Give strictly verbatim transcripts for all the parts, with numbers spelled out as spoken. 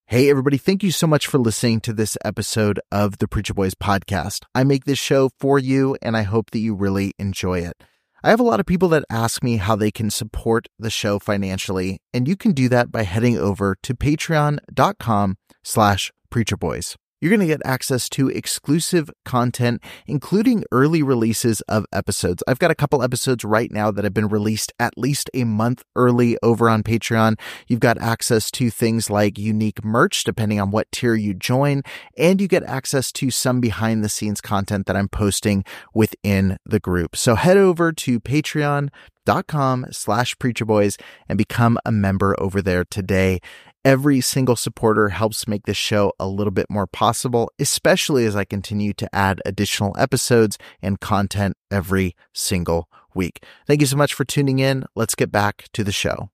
Hey, everybody. Thank you so much for listening to this episode of the Preacher Boys podcast. I make this show for you, and I hope that you really enjoy it. I have a lot of people that ask me how they can support the show financially, and you can do that by heading over to patreon.com slash preacherboys. You're going to get access to exclusive content, including early releases of episodes. I've got a couple episodes right now that have been released at least a month early over on Patreon. You've got access to things like unique merch, depending on what tier you join, and you get access to some behind-the-scenes content that I'm posting within the group. So head over to patreon.com slash preacherboys and become a member over there today. Every single supporter helps make this show a little bit more possible, especially as I continue to add additional episodes and content every single week. Thank you so much for tuning in. Let's get back to the show.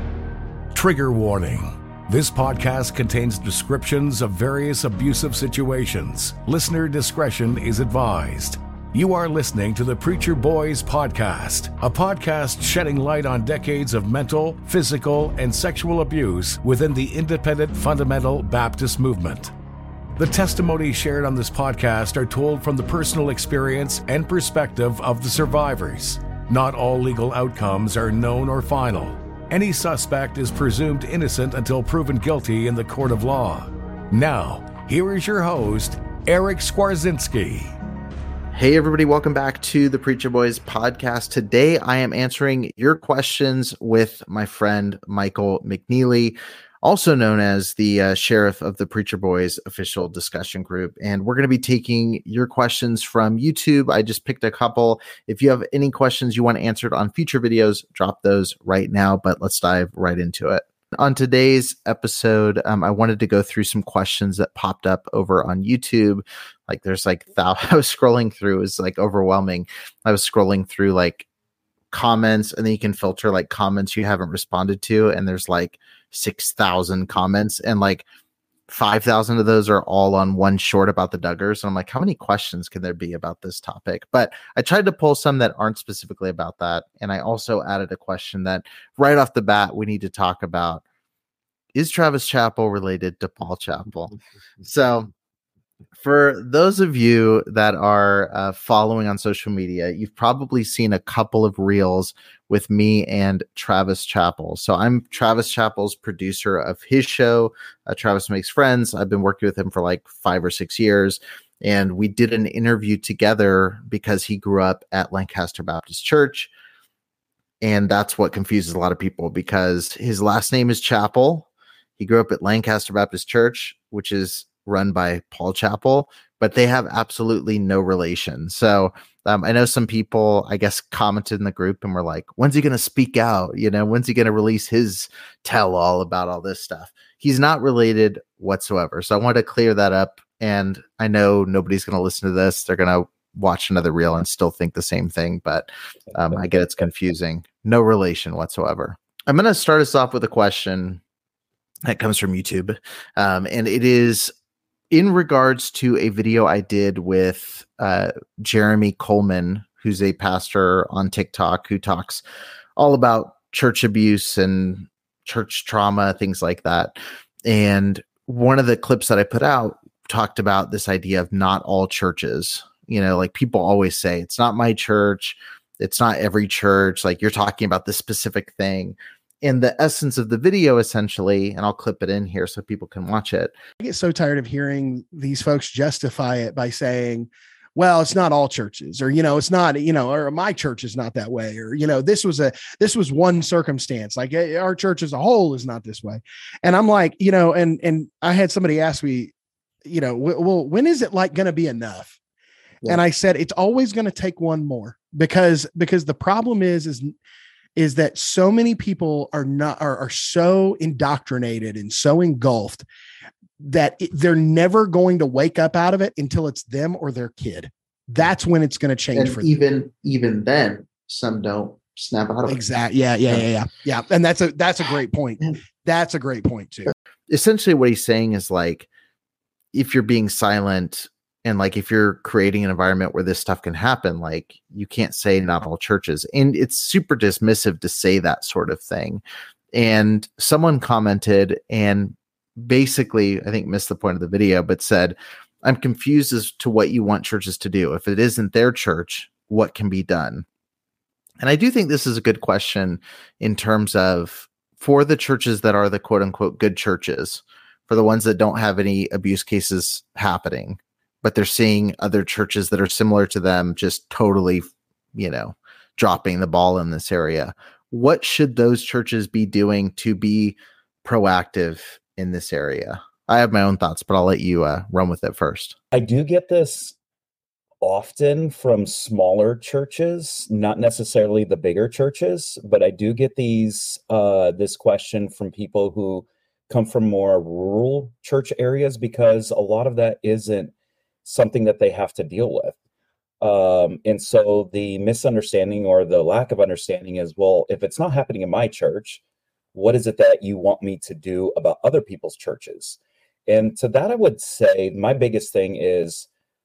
Trigger warning. This podcast contains descriptions of various abusive situations. Listener discretion is advised. You are listening to the Preacher Boys podcast, a podcast shedding light on decades of mental, physical, and sexual abuse within the independent fundamental Baptist movement. The testimonies shared on this podcast are told from the personal experience and perspective of the survivors. Not all legal outcomes are known or final. Any suspect is presumed innocent until proven guilty in the court of law. Now, here is your host, Eric Skwarczynski. Hey, everybody. Welcome back to the Preacher Boys podcast. Today, I am answering your questions with my friend, Michael McNeely, also known as the uh, sheriff of the Preacher Boys official discussion group. And we're going to be taking your questions from YouTube. I just picked a couple. If you have any questions you want answered on future videos, drop those right now, but let's dive right into it. On today's episode, um, I wanted to go through some questions that popped up over on YouTube. Like there's like, thou- I was scrolling through, it was like overwhelming. I was scrolling through like comments, and then you can filter like comments you haven't responded to. And there's like six thousand comments, and like five thousand of those are all on one short about the Duggars. And I'm like, how many questions can there be about this topic? But I tried to pull some that aren't specifically about that. And I also added a question that right off the bat, we need to talk about. Is Travis Chappell related to Paul Chappell? So for those of you that are uh, following on social media, you've probably seen a couple of reels with me and Travis Chappell. So I'm Travis Chappell's producer of his show, uh, Travis Makes Friends. I've been working with him for like five or six years. And we did an interview together because he grew up at Lancaster Baptist Church. And that's what confuses a lot of people, because his last name is Chappell. He grew up at Lancaster Baptist Church, which is run by Paul Chappell, but they have absolutely no relation. So um, I know some people, I guess, commented in the group and were like, when's he going to speak out? You know, when's he going to release his tell all about all this stuff? He's not related whatsoever. So I wanted to clear that up. And I know nobody's going to listen to this. They're going to watch another reel and still think the same thing, but um, I get it's confusing. No relation whatsoever. I'm going to start us off with a question that comes from YouTube. Um, and it is in regards to a video I did with uh, Jeremy Coleman, who's a pastor on TikTok who talks all about church abuse and church trauma, things like that. And one of the clips that I put out talked about this idea of not all churches. You know, like people always say, it's not my church. It's not every church. Like you're talking about this specific thing. And the essence of the video, essentially, and I'll clip it in here so people can watch it. I get so tired of hearing these folks justify it by saying, well, it's not all churches, or, you know, it's not, you know, or my church is not that way, or, you know, this was a, this was one circumstance, like our church as a whole is not this way. And I'm like, you know, and, and I had somebody ask me, you know, well, when is it like going to be enough? Yeah. And I said, it's always going to take one more, because, because the problem is, is, is that so many people are not, are, are so indoctrinated and so engulfed that it, they're never going to wake up out of it until it's them or their kid. That's when it's going to change. And for even, them. even then some don't snap out of it. Exactly. Yeah, yeah, yeah, yeah, yeah. And that's a, that's a great point. That's a great point too. Essentially what he's saying is like, if you're being silent, and like, if you're creating an environment where this stuff can happen, like you can't say not all churches. And it's super dismissive to say that sort of thing. And someone commented, and basically, I think, missed the point of the video, but said, I'm confused as to what you want churches to do. If it isn't their church, what can be done? And I do think this is a good question in terms of, for the churches that are the quote unquote good churches, for the ones that don't have any abuse cases happening, but they're seeing other churches that are similar to them just totally, you know, dropping the ball in this area. What should those churches be doing to be proactive in this area? I have my own thoughts, but I'll let you uh, run with it first. I do get this often from smaller churches, not necessarily the bigger churches, but I do get these uh, this question from people who come from more rural church areas, because a lot of that isn't something that they have to deal with. Um, and so the misunderstanding or the lack of understanding is, well, if it's not happening in my church, what is it that you want me to do about other people's churches? And to that, I would say my biggest thing is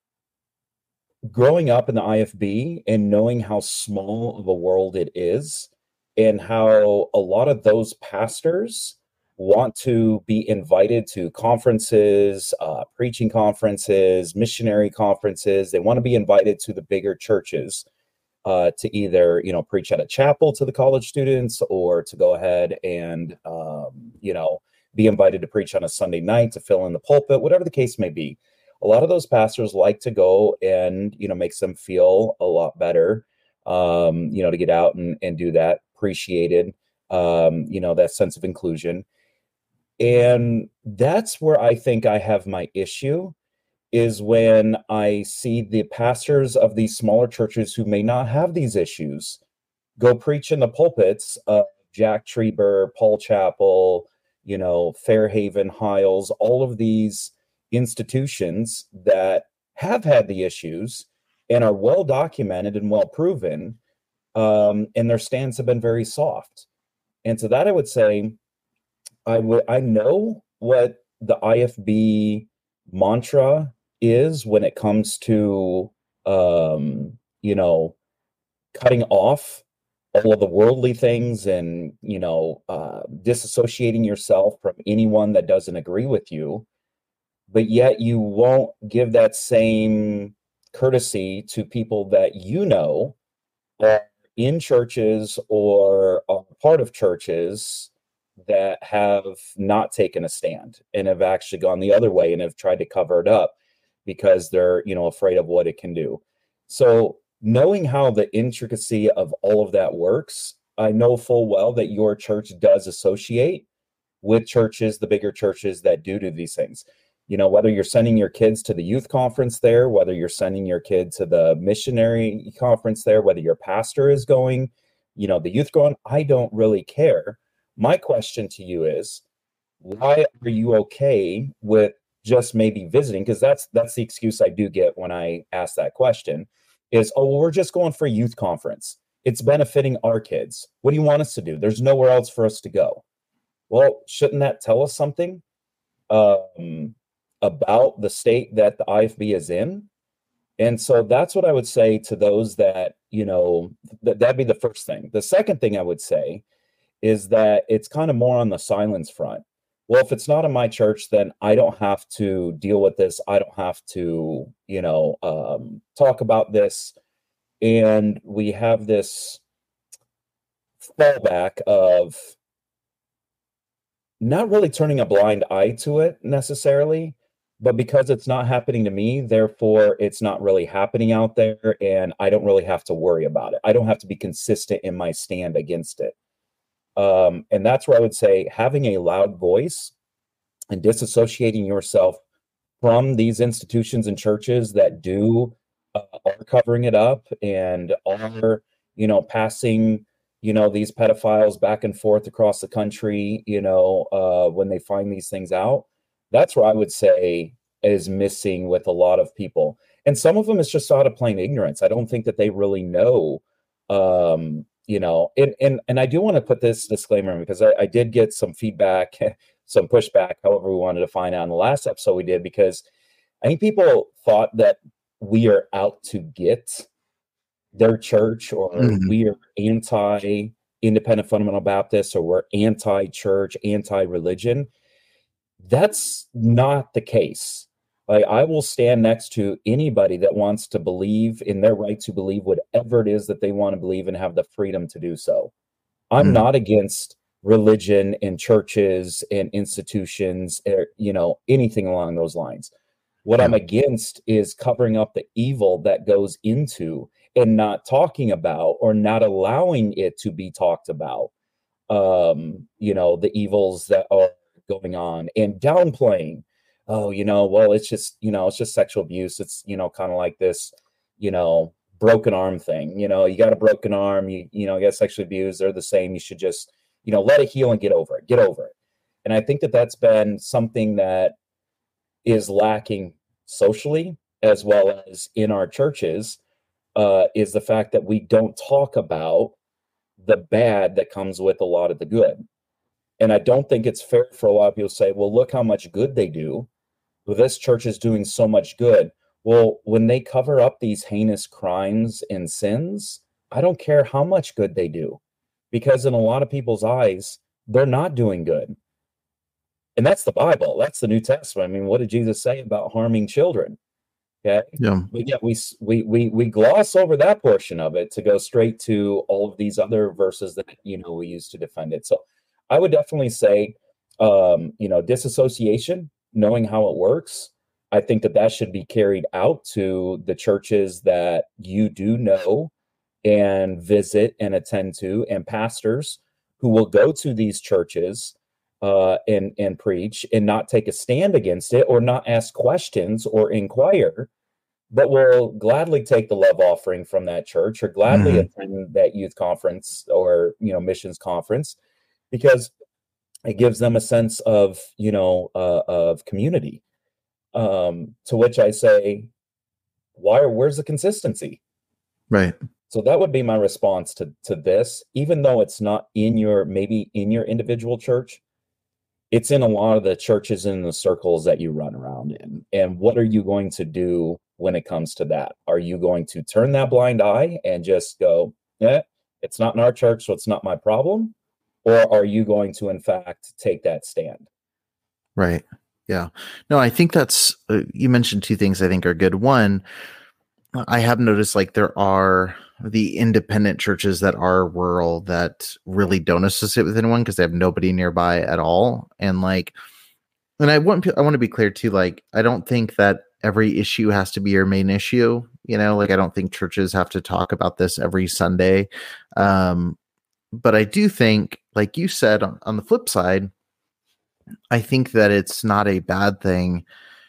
growing up in the I F B and knowing how small of a world it is, and how a lot of those pastors want to be invited to conferences, uh, preaching conferences, missionary conferences. They want to be invited to the bigger churches uh, to either, you know, preach at a chapel to the college students, or to go ahead and, um, you know, be invited to preach on a Sunday night, to fill in the pulpit, whatever the case may be. A lot of those pastors like to go and, you know, makes them feel a lot better, um, you know, to get out and, and do that, appreciated, um, you know, that sense of inclusion. And that's where I think I have my issue, is when I see the pastors of these smaller churches who may not have these issues go preach in the pulpits of Jack Trieber, Paul Chapel, you know, Fairhaven, Hiles, all of these institutions that have had the issues and are well documented and well proven, um, and their stands have been very soft. And so that I would say, I would I know what the I F B mantra is when it comes to um, you know, cutting off all of the worldly things and, you know, uh, disassociating yourself from anyone that doesn't agree with you. But yet you won't give that same courtesy to people that you know are in churches or are part of churches that have not taken a stand and have actually gone the other way and have tried to cover it up because they're, you know, afraid of what it can do. So knowing how the intricacy of all of that works, I know full well that your church does associate with churches, the bigger churches that do do these things. You know, whether you're sending your kids to the youth conference there, whether you're sending your kid to the missionary conference there, whether your pastor is going, you know, the youth going, I don't really care. My question to you is, why are you okay with just maybe visiting? Because that's that's the excuse I do get when I ask that question is, oh, well, we're just going for a youth conference. It's benefiting our kids. What do you want us to do? There's nowhere else for us to go. Well, shouldn't that tell us something um, about the state that the I F B is in? And so that's what I would say to those that, you know, th- that'd be the first thing. The second thing I would say is that it's kind of more on the silence front. Well, if it's not in my church, then I don't have to deal with this. I don't have to, you know, um, talk about this. And we have this fallback of not really turning a blind eye to it necessarily, but because it's not happening to me, therefore it's not really happening out there, and I don't really have to worry about it. I don't have to be consistent in my stand against it. Um, and that's where I would say having a loud voice and disassociating yourself from these institutions and churches that do uh, are covering it up and are, you know, passing, you know, these pedophiles back and forth across the country, you know, uh, when they find these things out. That's where I would say is missing with a lot of people. And some of them is just out of plain ignorance. I don't think that they really know, um, you know, and, and, and I do want to put this disclaimer in because I, I did get some feedback, some pushback, however we wanted to find out in the last episode we did, because I think people thought that we are out to get their church, or mm-hmm. we are anti-independent fundamental Baptists, or we're anti-church, anti-religion. That's not the case. Like, I will stand next to anybody that wants to believe in their right to believe whatever it is that they want to believe and have the freedom to do so. I'm Mm. not against religion and churches and institutions, or, you know, anything along those lines. What Yeah. I'm against is covering up the evil that goes into and not talking about or not allowing it to be talked about. Um, you know, the evils that are going on and downplaying. Oh, you know, well, it's just, you know, it's just sexual abuse. It's, you know, kind of like this, you know, broken arm thing. You know, you got a broken arm, you, you know, you got sexually abused. They're the same. You should just, you know, let it heal and get over it, get over it. And I think that that's been something that is lacking socially as well as in our churches, uh, is the fact that we don't talk about the bad that comes with a lot of the good. And I don't think it's fair for a lot of people to say, well, look how much good they do. Well, this church is doing so much good. Well, when they cover up these heinous crimes and sins, I don't care how much good they do, because in a lot of people's eyes, they're not doing good. And that's the Bible. That's the New Testament. I mean, what did Jesus say about harming children? Okay. Yeah. But yet we, we, we, we gloss over that portion of it to go straight to all of these other verses that, you know, we use to defend it. So I would definitely say, um, you know, disassociation, knowing how it works. I think that that should be carried out to the churches that you do know and visit and attend to, and pastors who will go to these churches uh, and, and preach and not take a stand against it or not ask questions or inquire, but will gladly take the love offering from that church or gladly mm-hmm. attend that youth conference or, you know, missions conference, because it gives them a sense of, you know, uh, of community. Um, to which I say, why? Where's the consistency? Right. So that would be my response to to this. Even though it's not in your maybe in your individual church, it's in a lot of the churches in the circles that you run around in. And what are you going to do when it comes to that? Are you going to turn that blind eye and just go, "Yeah, it's not in our church, so it's not my problem"? Or are you going to, in fact, take that stand? Right. Yeah. No, I think that's, uh, you mentioned two things I think are good. One, I have noticed like there are the independent churches that are rural that really don't associate with anyone because they have nobody nearby at all. And like, and I want, I want to be clear too, like, I don't think that every issue has to be your main issue. You know, like, I don't think churches have to talk about this every Sunday. Um, but I do think, like you said, on, on the flip side, I think that it's not a bad thing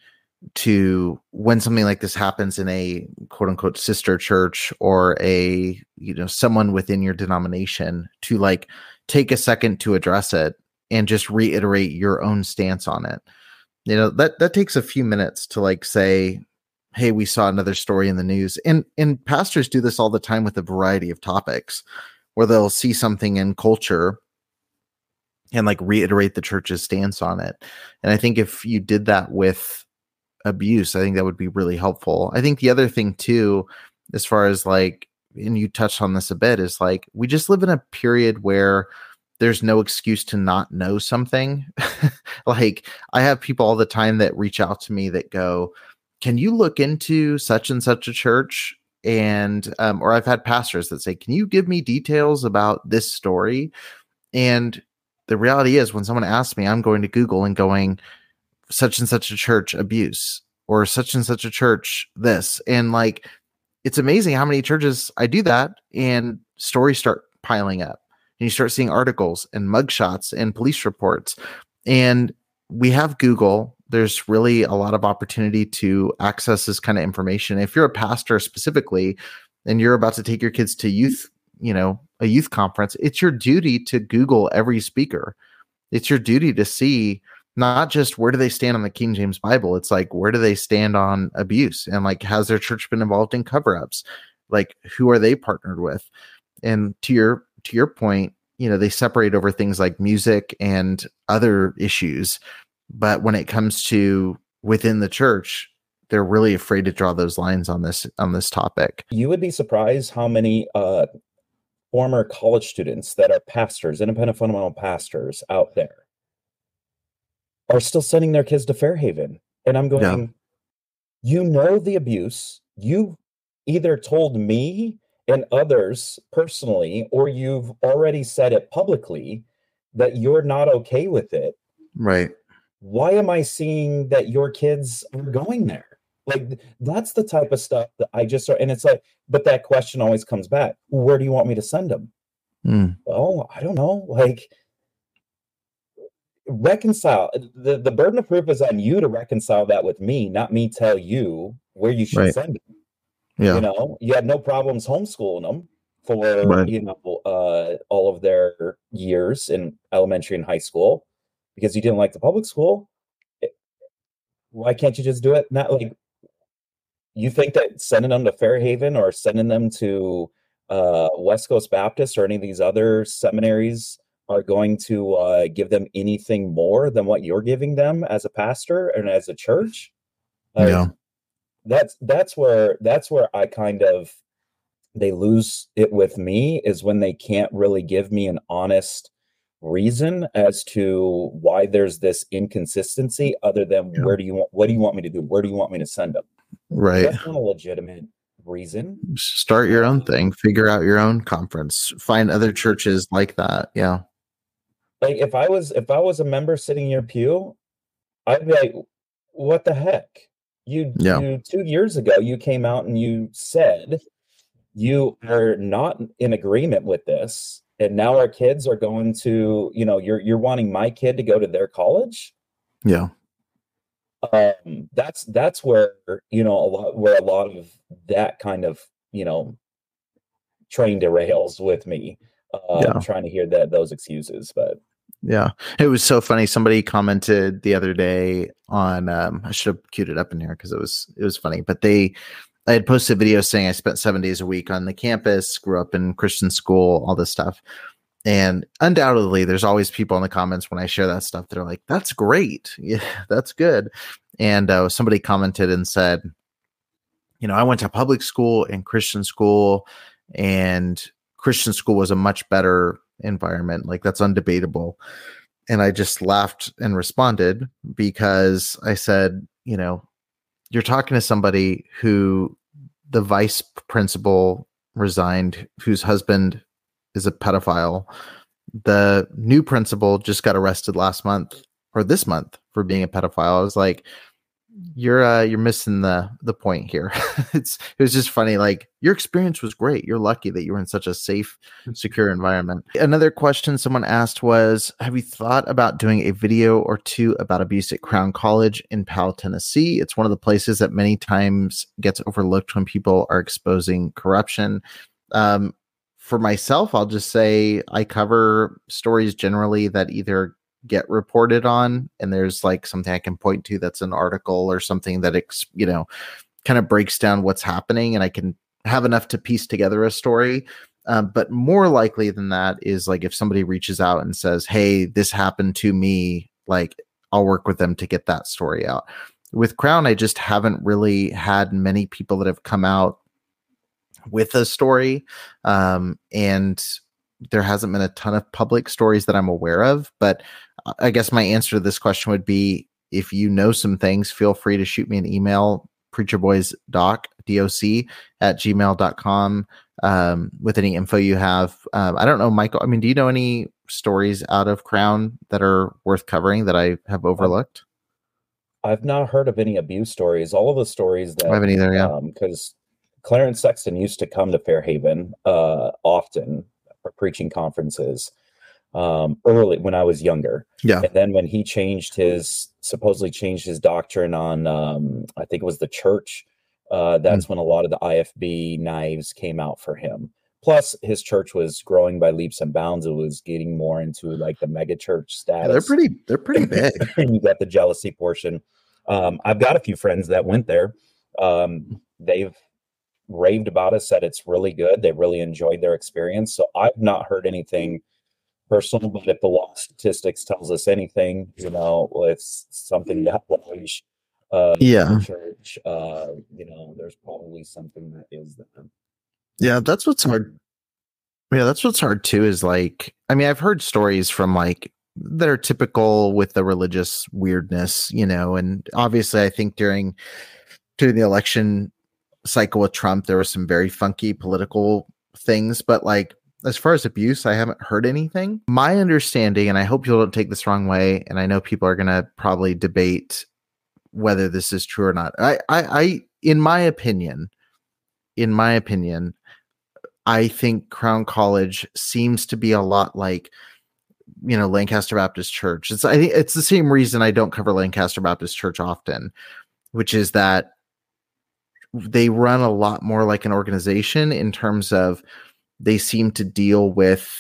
to, when something like this happens in a quote unquote sister church or a, you know, someone within your denomination, to like take a second to address it and just reiterate your own stance on it. You know, that, that takes a few minutes to like say, hey, we saw another story in the news. And, and pastors do this all the time with a variety of topics where they'll see something in culture and like reiterate the church's stance on it. And I think if you did that with abuse, I think that would be really helpful. I think the other thing too, as far as like, and you touched on this a bit, is like, we just live in a period where there's no excuse to not know something. Like, I have people all the time that reach out to me that go, can you look into such and such a church? And, um, or I've had pastors that say, can you give me details about this story? And the reality is, when someone asks me, I'm going to Google and going, such and such a church abuse, or such and such a church this. And like, it's amazing how many churches I do that and stories start piling up, and you start seeing articles and mugshots and police reports. And we have Google. There's really a lot of opportunity to access this kind of information. If you're a pastor specifically, and you're about to take your kids to youth, you know, a youth conference, it's your duty to Google every speaker. It's your duty to see not just where do they stand on the King James Bible. It's like, where do they stand on abuse? And like, has their church been involved in cover-ups? Like, who are they partnered with? And to your, to your point, you know, they separate over things like music and other issues. But when it comes to within the church, they're really afraid to draw those lines on this, on this topic. You would be surprised how many uh, former college students that are pastors, independent fundamental pastors out there, are still sending their kids to Fairhaven. And I'm going, yeah. You know the abuse. You either told me and others personally, or you've already said it publicly that you're not okay with it. Right. Why am I seeing that your kids are going there? Like, that's the type of stuff that I just, and it's like, but that question always comes back. Where do you want me to send them? Mm. Oh, I don't know. Like, reconcile. The, the burden of proof is on you to reconcile that with me, not me tell you where you should right. send them. Yeah. You know, you had no problems homeschooling them for, right. you know, uh, all of their years in elementary and high school because you didn't like the public school. It, why can't you just do it? Not like, you think that sending them to Fairhaven or sending them to uh, West Coast Baptist or any of these other seminaries are going to uh, give them anything more than what you're giving them as a pastor and as a church? Like, yeah. That's that's where that's where I kind of they lose it with me is when they can't really give me an honest reason as to why there's this inconsistency other than yeah. where do you want what do you want me to do? Where do you want me to send them? Right. That's not a legitimate reason. Start your own thing, figure out your own conference, find other churches like that. Yeah. Like if I was if I was a member sitting in your pew, I'd be like, what the heck? You, yeah. you two years ago, you came out and you said you are not in agreement with this. And now our kids are going to, you know, you're you're wanting my kid to go to their college. Yeah. Um, that's that's where, you know, a lot where a lot of that kind of, you know, train derails with me. Uh, yeah. I'm trying to hear that those excuses, but yeah, it was so funny. Somebody commented the other day on, um, I should have queued it up in here because it was, it was funny, but they, I had posted a video saying I spent seven days a week on the campus, grew up in Christian school, all this stuff. And undoubtedly there's always people in the comments when I share that stuff that are like, that's great. Yeah, that's good. And uh, somebody commented and said, you know, I went to public school and Christian school, and Christian school was a much better environment. Like, that's undebatable. And I just laughed and responded because I said, you know, you're talking to somebody who the vice principal resigned, whose husband is a pedophile. The new principal just got arrested last month or this month for being a pedophile. I was like, you're uh you're missing the the point here. it's it was just funny. Like, your experience was great. You're lucky that you were in such a safe, secure environment. Another question someone asked was, have you thought about doing a video or two about abuse at Crown College in Powell, Tennessee? It's one of the places that many times gets overlooked when people are exposing corruption. Um, for myself, I'll just say I cover stories generally that either get reported on, and there's like something I can point to that's an article or something that ex, you know, kind of breaks down what's happening, and I can have enough to piece together a story. Um, but more likely than that is like if somebody reaches out and says, hey, this happened to me, like I'll work with them to get that story out. With Crown, I just haven't really had many people that have come out with a story. Um, and there hasn't been a ton of public stories that I'm aware of, but I guess my answer to this question would be, if you know some things, feel free to shoot me an email, preacherboysdoc, D O C at gmail dot com, um, with any info you have. Um, I don't know, Michael, I mean, do you know any stories out of Crown that are worth covering that I have overlooked? I've not heard of any abuse stories. All of the stories that I haven't either, yeah. Um, because Clarence Sexton used to come to Fairhaven uh, often for preaching conferences. Um, early when I was younger. Yeah. And then when he changed his, supposedly changed his doctrine on, um, I think it was the church, uh, that's mm. when a lot of the I F B knives came out for him. Plus his church was growing by leaps and bounds. It was getting more into like the mega church status. Yeah, they're pretty, they're pretty big. And you got the jealousy portion. Um, I've got a few friends that went there. Um, they've raved about it, said it's really good. They really enjoyed their experience. So I've not heard anything personal, but if the law statistics tells us anything, you know, it's something that large, uh, yeah, church, uh, you know, there's probably something that is that. Yeah, that's what's hard. Yeah, that's what's hard too. Is like, I mean, I've heard stories from like that are typical with the religious weirdness, you know, and obviously I think during during the election cycle with Trump, there were some very funky political things, but like as far as abuse, I haven't heard anything. My understanding, and I hope you don't take this wrong way, and I know people are going to probably debate whether this is true or not. I, I, I, in my opinion, in my opinion, I think Crown College seems to be a lot like, you know, Lancaster Baptist Church. It's, I think it's the same reason I don't cover Lancaster Baptist Church often, which is that they run a lot more like an organization in terms of they seem to deal with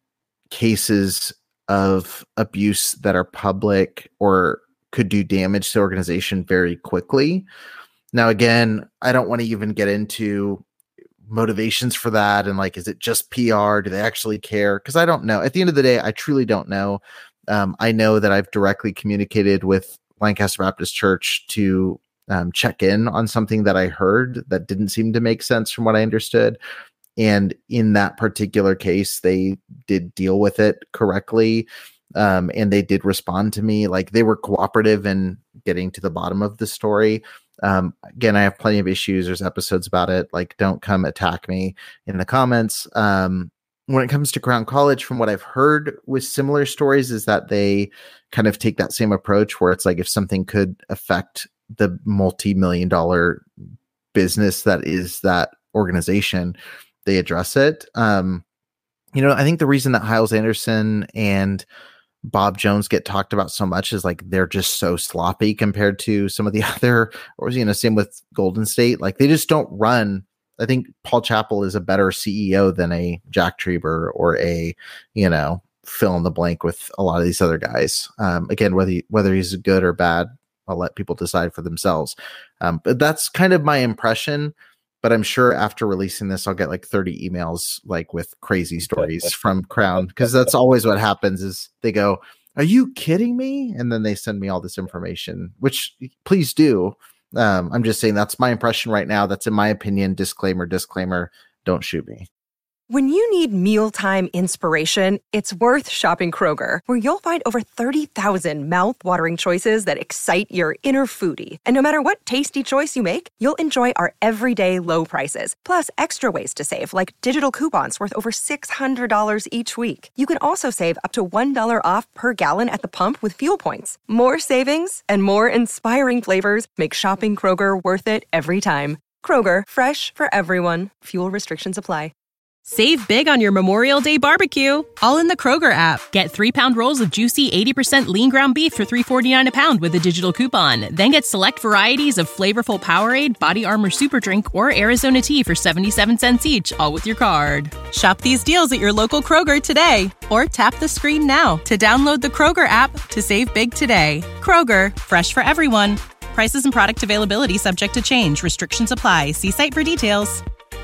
cases of abuse that are public or could do damage to the organization very quickly. Now, again, I don't want to even get into motivations for that. And like, is it just P R? Do they actually care? Because I don't know. At the end of the day, I truly don't know. Um, I know that I've directly communicated with Lancaster Baptist Church to um, check in on something that I heard that didn't seem to make sense from what I understood. And in that particular case, they did deal with it correctly. Um, and they did respond to me. Like they were cooperative in getting to the bottom of the story. Um, again, I have plenty of issues. There's episodes about it. Like, don't come attack me in the comments. Um, when it comes to Crown College, from what I've heard with similar stories, is that they kind of take that same approach where it's like, if something could affect the multi-million dollar business that is that organization, they address it. Um, you know, I think the reason that Hyles Anderson and Bob Jones get talked about so much is like they're just so sloppy compared to some of the other, or you know, same with Golden State. Like they just don't run. I think Paul Chappell is a better C E O than a Jack Trieber or a, you know, fill in the blank with a lot of these other guys. Um, again, whether he, whether he's good or bad, I'll let people decide for themselves. Um, but that's kind of my impression. But I'm sure after releasing this, I'll get like thirty emails like with crazy stories from Crown, because that's always what happens is they go, "Are you kidding me?" And then they send me all this information, which please do. Um, I'm just saying that's my impression right now. That's in my opinion. Disclaimer, disclaimer. Don't shoot me. When you need mealtime inspiration, it's worth shopping Kroger, where you'll find over thirty thousand mouth-watering choices that excite your inner foodie. And no matter what tasty choice you make, you'll enjoy our everyday low prices, plus extra ways to save, like digital coupons worth over six hundred dollars each week. You can also save up to one dollar off per gallon at the pump with fuel points. More savings and more inspiring flavors make shopping Kroger worth it every time. Kroger, fresh for everyone. Fuel restrictions apply. Save big on your Memorial Day barbecue, all in the Kroger app. Get three-pound rolls of juicy eighty percent lean ground beef for three forty-nine a pound with a digital coupon. Then get select varieties of flavorful Powerade, Body Armor Super Drink, or Arizona tea for seventy-seven cents each, all with your card. Shop these deals at your local Kroger today, or tap the screen now to download the Kroger app to save big today. Kroger, fresh for everyone. Prices and product availability subject to change. Restrictions apply. See site for details.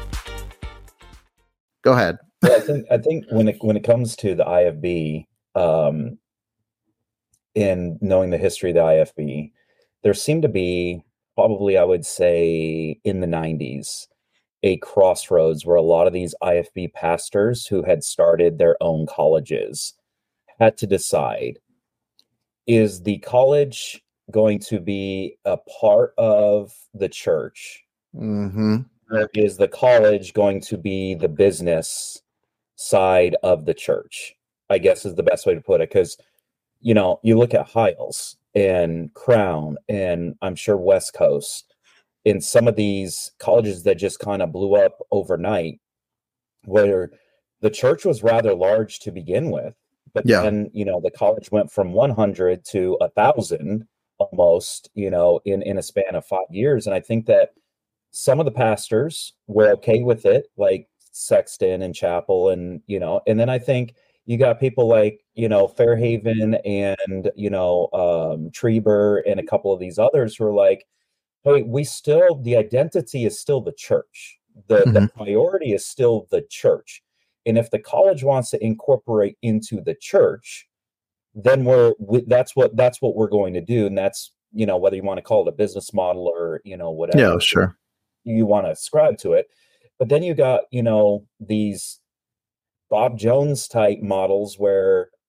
Go ahead. Yeah, I think I think when it when it comes to the I F B, um, in knowing the history of the I F B, there seemed to be probably, I would say, in the nineties, a crossroads where a lot of these I F B pastors who had started their own colleges had to decide: is the college going to be a part of the church? Mm-hmm. Or is the college going to be the business side of the church? I guess is the best way to put it. Because, you know, you look at Hyles and Crown and I'm sure West Coast in some of these colleges that just kind of blew up overnight, where the church was rather large to begin with. But yeah. then, you know, the college went from one hundred to one thousand almost, you know, in, in a span of five years. And I think that some of the pastors were okay with it, like Sexton and Chapel, and, you know, and then I think you got people like, you know, Fairhaven and, you know, um, Trieber and a couple of these others who are like, hey, we still, the identity is still the church. The, mm-hmm. the priority is still the church. And if the college wants to incorporate into the church, then we're, we, that's what, that's what we're going to do. And that's, you know, whether you want to call it a business model or, you know, whatever. Yeah, sure. You want to ascribe to it. But then you got, you know, these Bob Jones type models where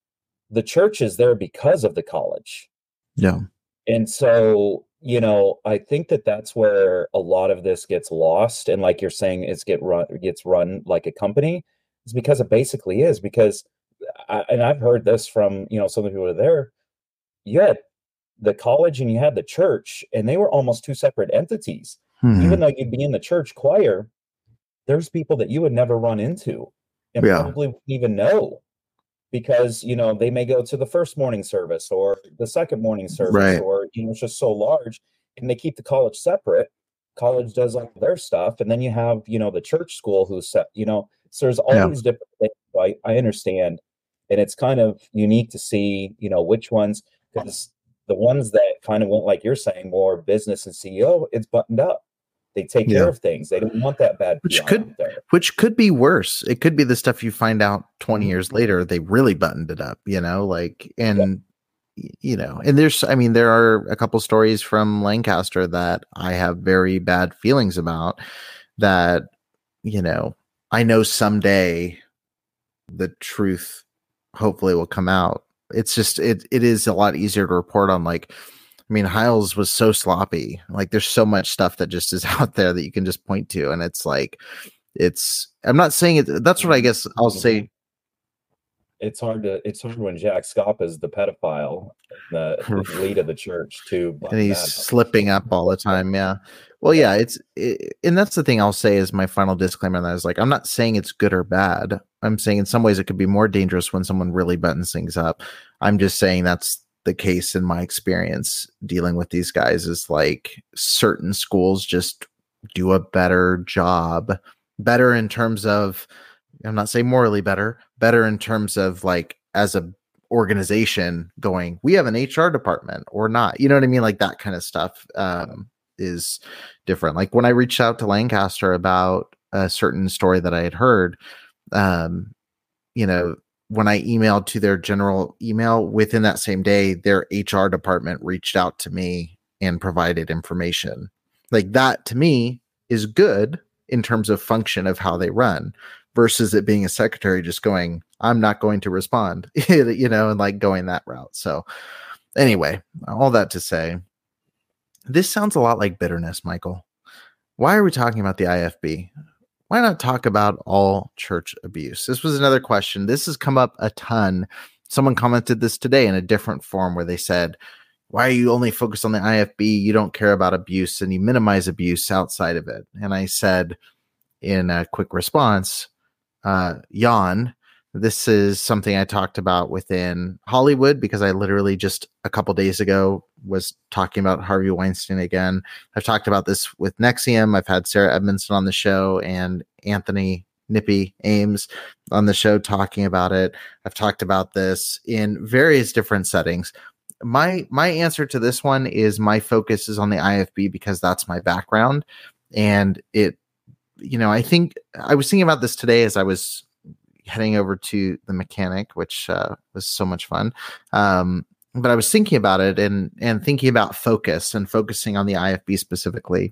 the church is there because of the college. Yeah. And so, you know, I think that that's where a lot of this gets lost. And like you're saying, it's get run, gets run like a company. It's because it basically is. Because, I, and I've heard this from, you know, some of the people who are there. You had the college and you had the church, and they were almost two separate entities. Hmm. Even though you'd be in the church choir, there's people that you would never run into and yeah. probably wouldn't even know. Because, you know, they may go to the first morning service or the second morning service, right. or, you know, it's just so large, and they keep the college separate. College does like their stuff. And then you have, you know, the church school who's set, you know, so there's all yeah. these different things. So I, I understand. And it's kind of unique to see, you know, which ones, because the ones that kind of went, like you're saying, more business and C E O, it's buttoned up. They take yeah. care of things. They don't want that bad. Which could, which could be worse. It could be the stuff you find out twenty years later. They really buttoned it up, you know, like, and yeah. you know, and there's, I mean, there are a couple stories from Lancaster that I have very bad feelings about. That, you know, I know someday the truth hopefully will come out. It's just it. It is a lot easier to report on, like. I mean, Hiles was so sloppy. Like, there's so much stuff that just is out there that you can just point to. And it's like, it's, I'm not saying it. That's what I guess I'll say. It's hard to, it's hard when Jack Scopp is the pedophile, the, the lead of the church too. And he's slipping up all the time. Yeah. Well, yeah, it's, it, and that's the thing I'll say is my final disclaimer. That is like, I'm not saying it's good or bad. I'm saying in some ways it could be more dangerous when someone really buttons things up. I'm just saying that's the case in my experience dealing with these guys is like certain schools just do a better job, better in terms of, I'm not saying morally better, better in terms of like as a organization going, we have an H R department or not, you know what I mean? Like that kind of stuff um, is different. Like when I reached out to Lancaster about a certain story that I had heard, um, you know, when I emailed to their general email within that same day, their H R department reached out to me and provided information. Like that to me is good in terms of function of how they run versus it being a secretary just going, I'm not going to respond, you know, and like going that route. So anyway, all that to say, this sounds a lot like bitterness, Michael. Why are we talking about the I F B? Why not talk about all church abuse? This was another question. This has come up a ton. Someone commented this today in a different form where they said, why are you only focused on the I F B? You don't care about abuse and you minimize abuse outside of it. And I said in a quick response, uh, yawn. This is something I talked about within Hollywood because I literally just a couple days ago was talking about Harvey Weinstein again. I've talked about this with N X I V M. I've had Sarah Edmondson on the show and Anthony Nippy Ames on the show talking about it. I've talked about this in various different settings. My my answer to this one is my focus is on the I F B because that's my background. And it, you know, I think I was thinking about this today as I was heading over to the mechanic, which uh, was so much fun. Um, but I was thinking about it and, and thinking about focus and focusing on the I F B specifically.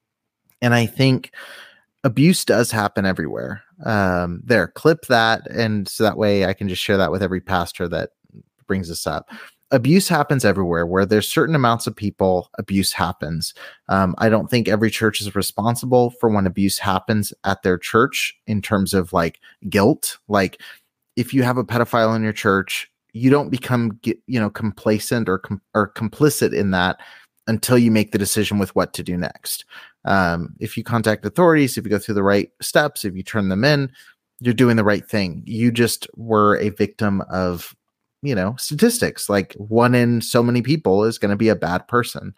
And I think abuse does happen everywhere. Um, there, clip that. And so that way I can just share that with every pastor that brings this up. Abuse happens everywhere where there's certain amounts of people, abuse happens. Um, I don't think every church is responsible for when abuse happens at their church in terms of like guilt. Like if you have a pedophile in your church, you don't become, you know, complacent or, com- or complicit in that until you make the decision with what to do next. Um, if you contact authorities, if you go through the right steps, if you turn them in, you're doing the right thing. You just were a victim of, you know, statistics. Like one in so many people is going to be a bad person.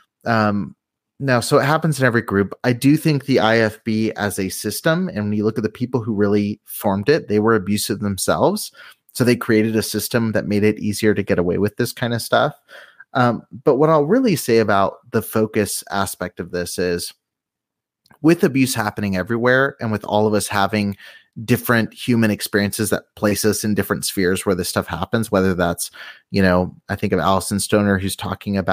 Um, now, so it happens in every group. I do think the I F B as a system, and when you look at the people who really formed it, they were abusive themselves. So they created a system that made it easier to get away with this kind of stuff. Um, but what I'll really say about the focus aspect of this is with abuse happening everywhere and with all of us having different human experiences that place us in different spheres where this stuff happens, whether that's, you know, I think of Allison Stoner, who's talking about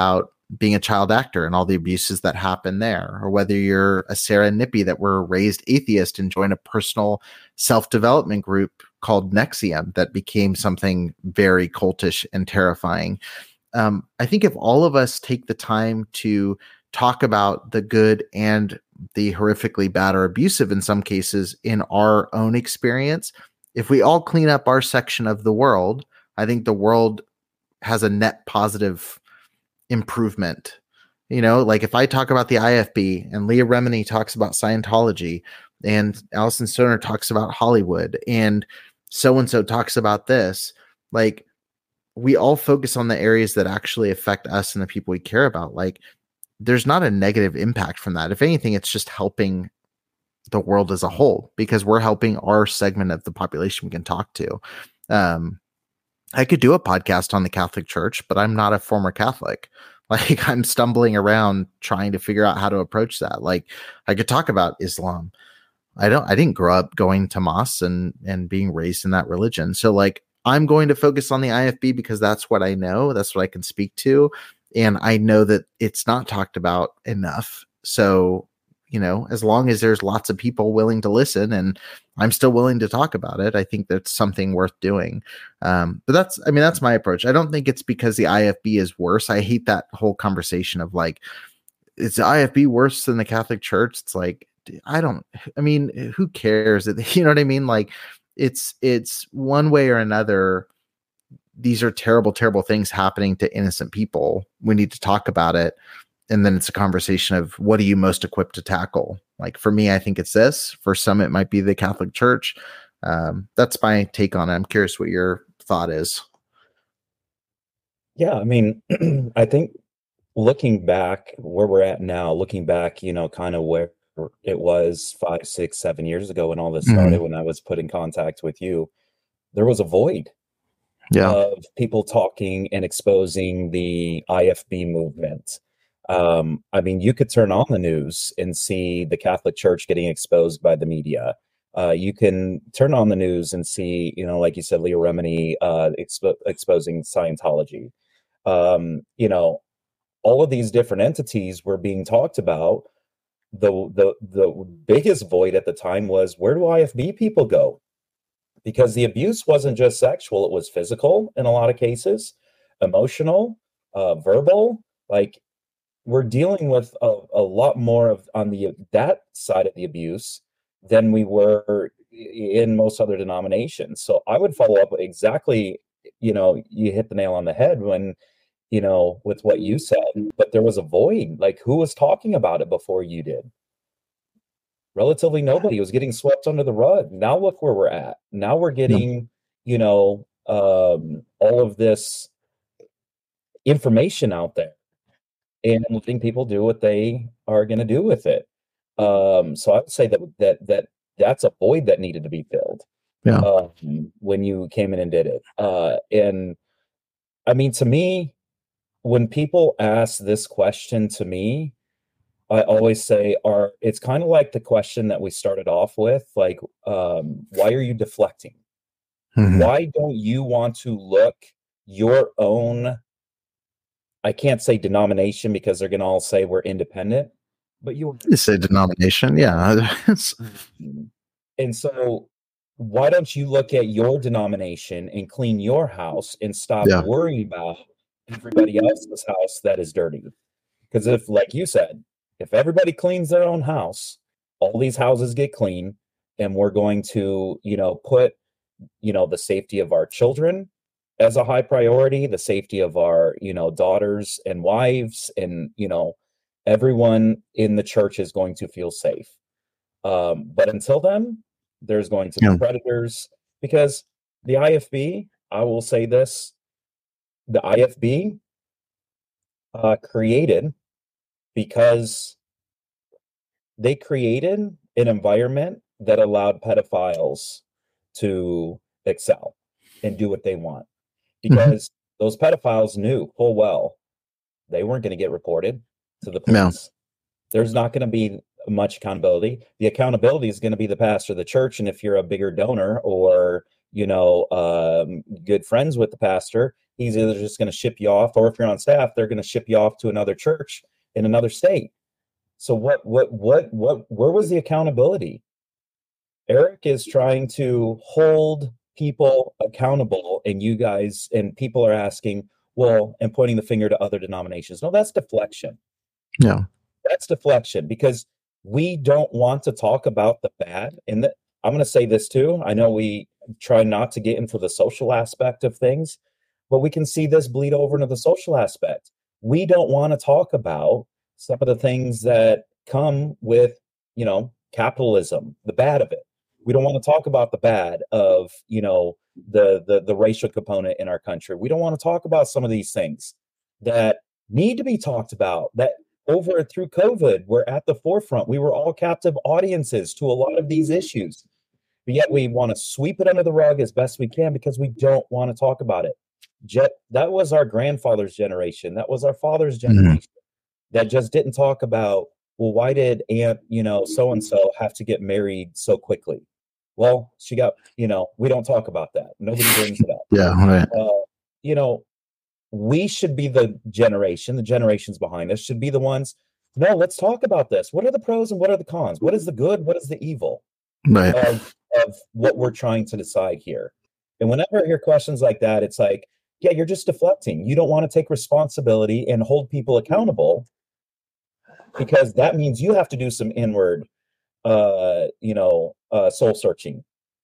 being a child actor and all the abuses that happen there, or whether you're a Sarah and Nippy that were raised atheist and joined a personal self-development group called Nexium that became something very cultish and terrifying. Um, I think if all of us take the time to talk about the good and the horrifically bad or abusive in some cases in our own experience, if we all clean up our section of the world, I think the world has a net positive improvement. You know, like if I talk about the I F B and Leah Remini talks about Scientology and Allison Stoner talks about Hollywood and so-and-so talks about this, like we all focus on the areas that actually affect us and the people we care about. Like there's not a negative impact from that. If anything, it's just helping the world as a whole because we're helping our segment of the population we can talk to. Um, I could do a podcast on the Catholic Church, but I'm not a former Catholic. Like I'm stumbling around trying to figure out how to approach that. Like I could talk about Islam. I don't, I didn't grow up going to mosques and, and being raised in that religion. So like, I'm going to focus on the I F B because that's what I know. That's what I can speak to. And I know that it's not talked about enough. So, you know, as long as there's lots of people willing to listen and I'm still willing to talk about it, I think that's something worth doing. Um, but that's, I mean, that's my approach. I don't think it's because the I F B is worse. I hate that whole conversation of like, is the I F B worse than the Catholic Church? It's like, I don't, I mean, who cares? You know what I mean? Like it's, it's one way or another. These are terrible, terrible things happening to innocent people. We need to talk about it. And then it's a conversation of what are you most equipped to tackle? Like for me, I think it's this. For some, it might be the Catholic Church. Um, that's my take on it. I'm curious what your thought is. Yeah, I mean, I think looking back where we're at now, looking back, you know, kind of where it was five, six, seven years ago when all this started, mm-hmm. when I was put in contact with you, there was a void yeah. of people talking and exposing the I F B movement. Um, I mean, you could turn on the news and see the Catholic Church getting exposed by the media. Uh, you can turn on the news and see, you know, like you said, Leah Remini uh, expo- exposing Scientology. Um, you know, all of these different entities were being talked about. The the the biggest void at the time was, where do I F B people go? Because the abuse wasn't just sexual; it was physical in a lot of cases, emotional, uh, verbal. Like we're dealing with a, a lot more of on the that side of the abuse than we were in most other denominations. So I would follow up exactly. You know, you hit the nail on the head when. You know, with what you said, but there was a void. Like, who was talking about it before you did? Relatively nobody. It was getting swept under the rug. Now look where we're at. Now we're getting, you know, um, all of this information out there and letting people do what they are going to do with it. Um, so I would say that that that that's a void that needed to be filled. Yeah. Um, when you came in and did it, uh, and I mean, to me. When people ask this question to me, I always say, "Are it's kind of like the question that we started off with, like, um, why are you deflecting? Mm-hmm. Why don't you want to look your own?" I can't say denomination because they're going to all say we're independent, but you, you say denomination, yeah. And so, why don't you look at your denomination and clean your house and stop yeah. worrying about everybody else's house that is dirty? Because if, like you said, if everybody cleans their own house, all these houses get clean, and we're going to, you know, put, you know, the safety of our children as a high priority, the safety of our, you know, daughters and wives, and, you know, everyone in the church is going to feel safe. Um, but until then, there's going to be yeah. predators, because the I F B, I will say this, the I F B uh, created because they created an environment that allowed pedophiles to excel and do what they want. Because mm-hmm. those pedophiles knew full well they weren't going to get reported to the police. No. There's not going to be much accountability. The accountability is going to be the pastor of the church. And if you're a bigger donor or, you know, um, good friends with the pastor, he's either just going to ship you off, or if you're on staff, they're going to ship you off to another church in another state. So what, what, what, what, where was the accountability? Eric is trying to hold people accountable, and you guys and people are asking, well, and pointing the finger to other denominations. No, that's deflection. Yeah. That's deflection, because we don't want to talk about the bad. And the, I'm going to say this too. I know we try not to get into the social aspect of things, but we can see this bleed over into the social aspect. We don't want to talk about some of the things that come with, you know, capitalism, the bad of it. We don't want to talk about the bad of, you know, the, the, the racial component in our country. We don't want to talk about some of these things that need to be talked about, that over through COVID, we're at the forefront. We were all captive audiences to a lot of these issues, but yet we want to sweep it under the rug as best we can because we don't want to talk about it. Jet, that was our grandfather's generation. That was our father's generation mm-hmm. that just didn't talk about, well, why did Aunt, you know, so-and-so have to get married so quickly? Well, she got, you know, we don't talk about that. Nobody brings it up. Yeah, right. Uh, you know, we should be the generation, the generations behind us should be the ones, no, let's talk about this. What are the pros and what are the cons? What is the good? What is the evil right. of, of what we're trying to decide here? And whenever I hear questions like that, it's like, yeah, you're just deflecting. You don't want to take responsibility and hold people accountable, because that means you have to do some inward, uh, you know, uh, soul searching.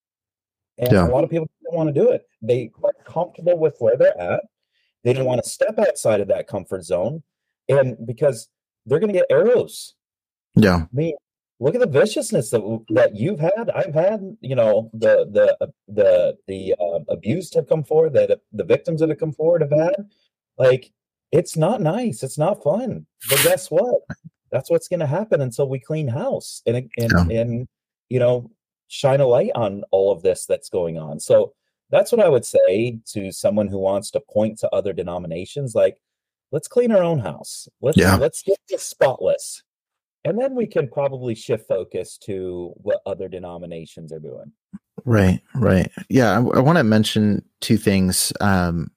And yeah. a lot of people don't want to do it. They are comfortable with where they're at. They don't want to step outside of that comfort zone, and because they're going to get arrows. Yeah. I mean, look at the viciousness that that you've had. I've had, you know, the the uh, the the uh, abused have come forward. That uh, the victims that have come forward have had. Like, it's not nice. It's not fun. But guess what? That's what's going to happen until we clean house and and yeah. and you know, shine a light on all of this that's going on. So that's what I would say to someone who wants to point to other denominations. Like, let's clean our own house. Let's yeah. let's get this spotless. And then we can probably shift focus to what other denominations are doing. Right, right. Yeah, I, I want to mention two things. Um,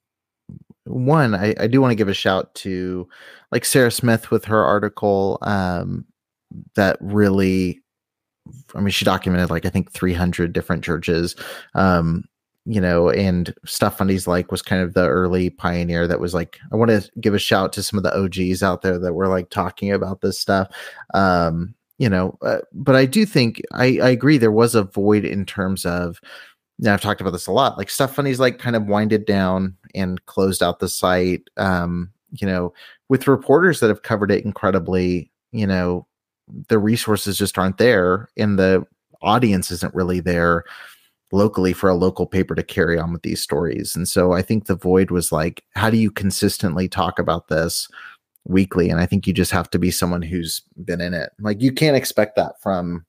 one, I, I do want to give a shout to like Sarah Smith with her article um, that really, I mean, she documented like, I think three hundred different churches. Um, you know, and Stuff Fundies like was kind of the early pioneer that was like, I want to give a shout to some of the O Gs out there that were like talking about this stuff. Um, you know, uh, but I do think I, I agree there was a void in terms of, now I've talked about this a lot, like Stuff Fundies like kind of winded down and closed out the site, um, you know, with reporters that have covered it incredibly, you know, the resources just aren't there and the audience isn't really there locally for a local paper to carry on with these stories. And so I think the void was like, how do you consistently talk about this weekly? And I think you just have to be someone who's been in it. Like, you can't expect that from,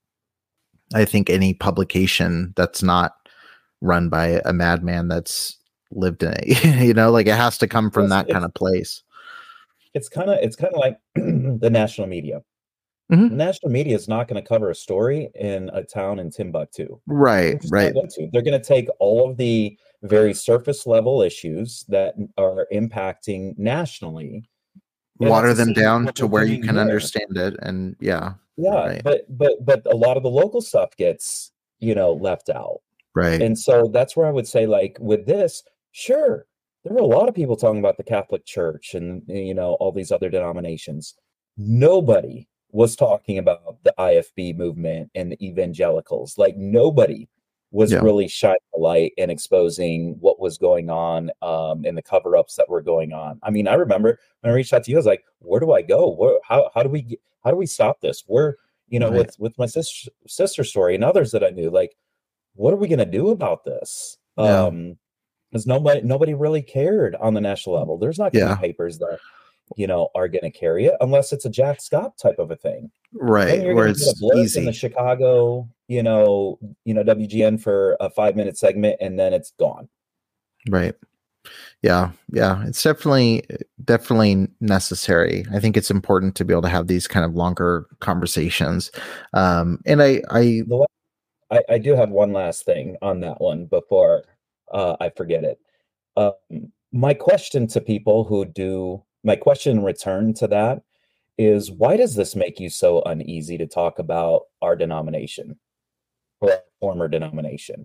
I think, any publication that's not run by a madman that's lived in it. You know, like, it has to come from it's, that it's, kind of place. It's kind of, it's kind of like the national media. Mm-hmm. The national media is not going to cover a story in a town in Timbuktu. Right, right. Going to. They're going to take all of the very surface level issues that are impacting nationally, water them down to where you can there. understand it. And yeah. Yeah. Right. But, but, but a lot of the local stuff gets, you know, left out. Right. And so that's where I would say, like, with this, sure, there were a lot of people talking about the Catholic Church and, you know, all these other denominations. Nobody was talking about the I F B movement and the evangelicals. Like, nobody was yeah. really shining a light and exposing what was going on um, and the cover-ups that were going on. I mean, I remember when I reached out to you, I was like, where do I go? Where, how, how do we, get, how do we stop this? Where, you know, right. with, with my sister, sister story and others that I knew, like, what are we going to do about this? Yeah. Um, because nobody, nobody really cared on the national level. There's not going to yeah. be papers that, you know, are going to carry it unless it's a Jack Scott type of a thing. Right. Where it's easy in the Chicago, you know, you know, W G N for a five minute segment and then it's gone. Right. Yeah. Yeah. It's definitely, definitely necessary. I think it's important to be able to have these kind of longer conversations. Um, and I, I, I, I do have one last thing on that one before uh, I forget it. Um, my question to people who do, my question in return to that is, why does this make you so uneasy to talk about our denomination or our former denomination?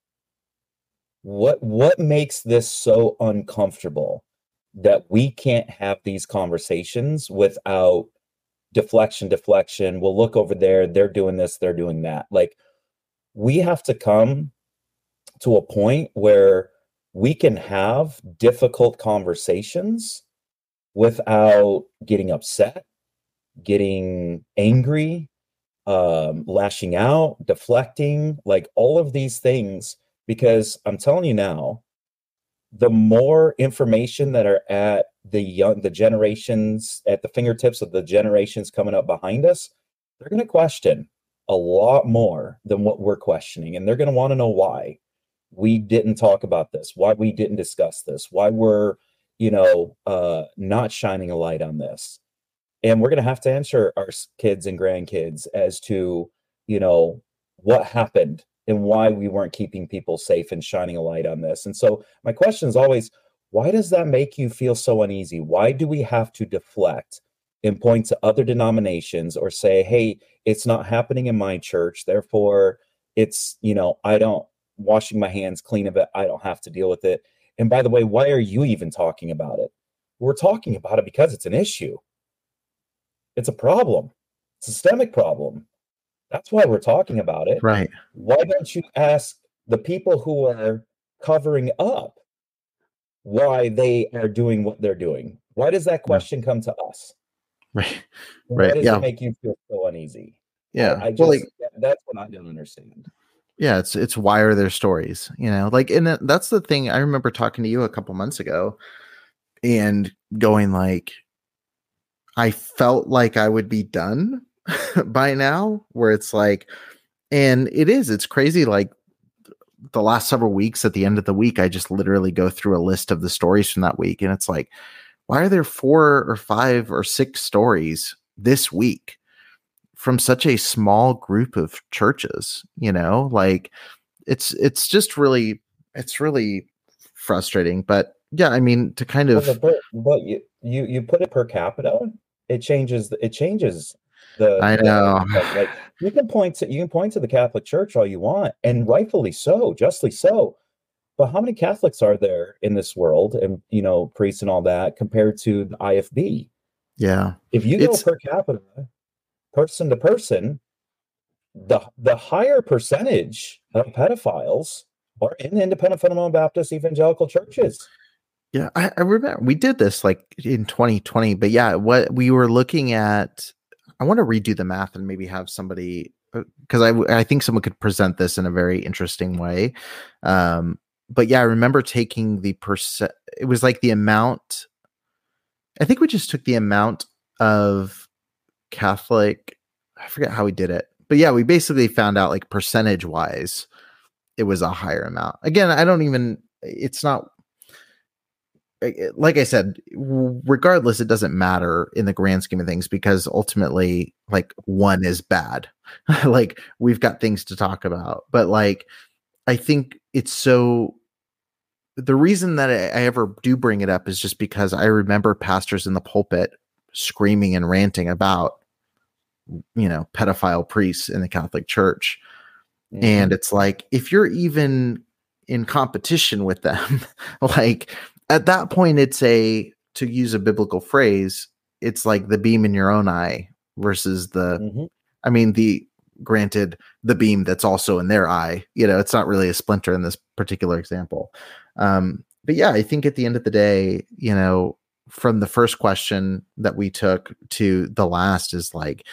What what makes this so uncomfortable that we can't have these conversations without deflection, deflection? We'll look over there, they're doing this, they're doing that. Like, we have to come to a point where we can have difficult conversations without getting upset, getting angry, um, lashing out, deflecting, like all of these things. Because I'm telling you now, the more information that are at the young, the generations, at the fingertips of the generations coming up behind us, they're going to question a lot more than what we're questioning. And they're going to want to know why we didn't talk about this, why we didn't discuss this, why we're, you know, uh, not shining a light on this. And we're going to have to answer our kids and grandkids as to, you know, what happened and why we weren't keeping people safe and shining a light on this. And so my question is always, why does that make you feel so uneasy? Why do we have to deflect and point to other denominations or say, hey, it's not happening in my church, therefore it's, you know, I don't, washing my hands clean of it, I don't have to deal with it. And by the way, why are you even talking about it? We're talking about it because it's an issue. It's a problem, it's a systemic problem. That's why we're talking about it. Right. Why don't you ask the people who are covering up why they are doing what they're doing? Why does that question come to us? Right. Why Right. does Yeah. it make you feel so uneasy? Yeah. I, I just, well, like, that's what I don't understand. yeah, it's it's why are there stories? You know, like, and that- that's the thing. I remember talking to you a couple months ago and going like, I felt like I would be done by now, where it's like, and it is, it's crazy. Like the last several weeks, at the end of the week, I just literally go through a list of the stories from that week. And it's like, why are there four or five or six stories this week from such a small group of churches? You know, like it's, it's just really, it's really frustrating. But yeah, I mean, to kind of, but, but you, you, you put it per capita, it changes, it changes the, I know. the, like you can point to, you can point to the Catholic Church all you want, and rightfully so, justly so. But how many Catholics are there in this world, and, you know, priests and all that, compared to the I F B? Yeah. If you It's- go per capita, person to person, the the higher percentage of pedophiles are in the independent fundamental Baptist evangelical churches. Yeah, I, I remember we did this like in twenty twenty, but yeah, what we were looking at, I want to redo the math and maybe have somebody, because I I think someone could present this in a very interesting way. Um, but yeah, I remember taking the percent. It was like the amount. I think we just took the amount of Catholic. I forget how we did it, but yeah, we basically found out like percentage wise, it was a higher amount. Again, I don't even. It's not. Like I said, regardless, it doesn't matter in the grand scheme of things, because ultimately, like, one is bad. Like, we've got things to talk about. But like, I think it's so, the reason that I, I ever do bring it up is just because I remember pastors in the pulpit screaming and ranting about, you know, pedophile priests in the Catholic Church. Mm-hmm. And it's like, if you're even in competition with them, like, at that point, it's a, to use a biblical phrase, it's like the beam in your own eye versus the, mm-hmm. I mean, the, granted, the beam that's also in their eye, you know, it's not really a splinter in this particular example. Um, but yeah, I think at the end of the day, you know, from the first question that we took to the last is like,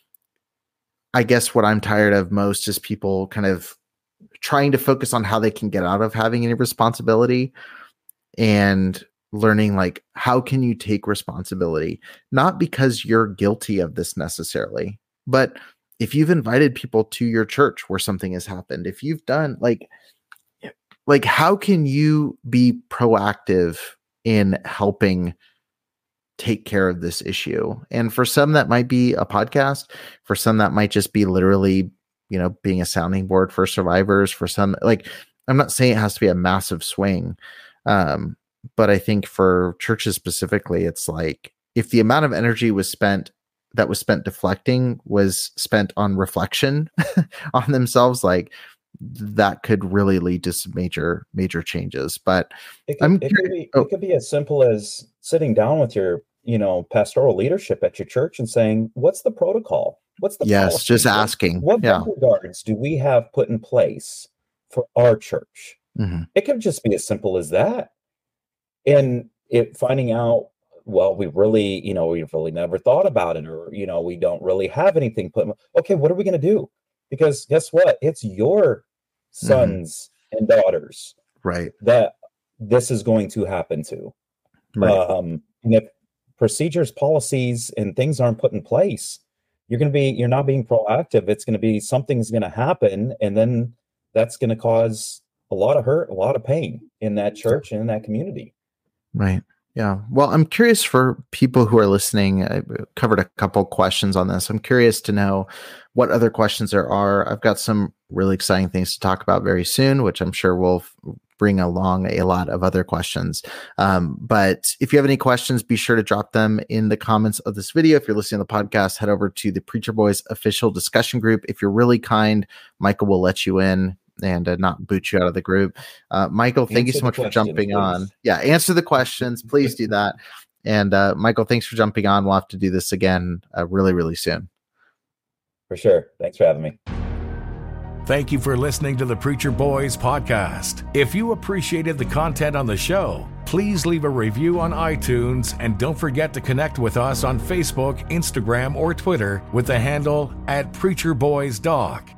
I guess what I'm tired of most is people kind of trying to focus on how they can get out of having any responsibility, and learning like, how can you take responsibility? Not because you're guilty of this necessarily, but if you've invited people to your church where something has happened, if you've done like, like, how can you be proactive in helping take care of this issue? And for some, that might be a podcast. For some, that might just be literally, you know, being a sounding board for survivors. For some, like, I'm not saying it has to be a massive swing. Um, but I think for churches specifically, it's like if the amount of energy was spent that was spent deflecting was spent on reflection on themselves, like that could really lead to some major, major changes. But it could, I'm it could, be, oh. it could be as simple as sitting down with your, you know, pastoral leadership at your church and saying, what's the protocol? What's the yes, policy? just asking. What, yeah. what guards do we have put in place for our church? Mm-hmm. It could just be as simple as that. And it finding out, well, we really, you know, we've really never thought about it, or, you know, we don't really have anything put. Okay, what are we going to do? Because guess what? It's your sons mm-hmm. and daughters, right, that this is going to happen to. Right. Um, and if procedures, policies, and things aren't put in place, you're going to be, you're not being proactive. It's going to be, something's going to happen, and then that's going to cause a lot of hurt, a lot of pain in that church and in that community. Right. Yeah. Well, I'm curious for people who are listening. I covered a couple questions on this. I'm curious to know what other questions there are. I've got some really exciting things to talk about very soon, which I'm sure will bring along a lot of other questions. Um, but if you have any questions, be sure to drop them in the comments of this video. If you're listening to the podcast, head over to the Preacher Boys official discussion group. If you're really kind, Michael will let you in and uh, not boot you out of the group. Uh, Michael, thank answer you so much for jumping please. on. Yeah, answer the questions. Please do that. And uh, Michael, thanks for jumping on. We'll have to do this again uh, really, really soon. For sure. Thanks for having me. Thank you for listening to the Preacher Boys podcast. If you appreciated the content on the show, please leave a review on iTunes, and don't forget to connect with us on Facebook, Instagram, or Twitter with the handle at Preacher Boys Doc.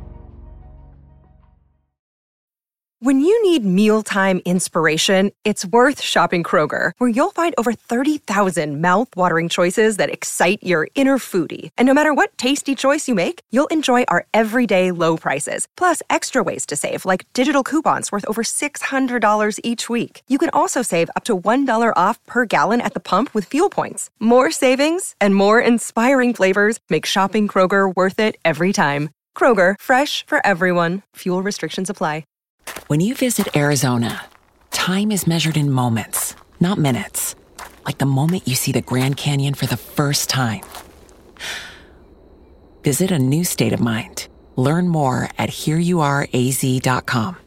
When you need mealtime inspiration, it's worth shopping Kroger, where you'll find over thirty thousand mouth-watering choices that excite your inner foodie. And no matter what tasty choice you make, you'll enjoy our everyday low prices, plus extra ways to save, like digital coupons worth over six hundred dollars each week. You can also save up to one dollar off per gallon at the pump with fuel points. More savings and more inspiring flavors make shopping Kroger worth it every time. Kroger, fresh for everyone. Fuel restrictions apply. When you visit Arizona, time is measured in moments, not minutes. Like the moment you see the Grand Canyon for the first time. Visit a new state of mind. Learn more at here you are a z dot com.